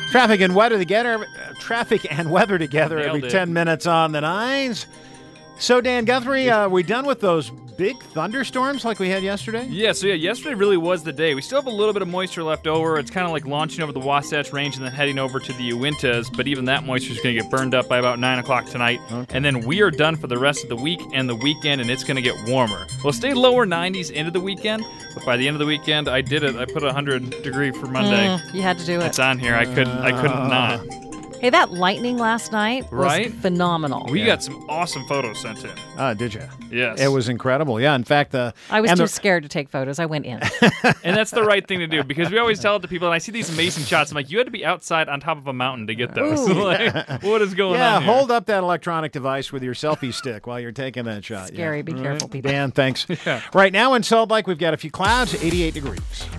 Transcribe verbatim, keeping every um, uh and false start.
Traffic and weather together. Uh, traffic and weather together Nailed every it. ten minutes on the nines. So, Dan Guthrie, uh, we done with those big thunderstorms like we had yesterday? Yeah, so yeah, yesterday really was the day. We still have a little bit of moisture left over. It's kind of like launching over the Wasatch Range and then heading over to the Uintas, but even that moisture is going to get burned up by about nine o'clock tonight. Okay. And then we are done for the rest of the week and the weekend, and it's going to get warmer. We'll stay lower nineties into the weekend, but by the end of the weekend, I did it. I put one hundred degree for Monday. Mm, you had to do it. It's on here. I couldn't, I couldn't not. Hey, that lightning last night was Right? phenomenal. We Yeah. got some awesome photos sent in. Uh, did you? Yes. It was incredible. Yeah, in fact, the I was and too the- scared to take photos. I went in. And that's the right thing to do because we always tell it to people, and I see these amazing shots. I'm like, you had to be outside on top of a mountain to get those. Ooh. Like, what is going Yeah, on here? hold up that electronic device with your selfie stick while you're taking that shot. Scary. Yeah. Be careful, people. Dan, thanks. Yeah. Right now in Salt Lake, we've got a few clouds, eighty-eight degrees.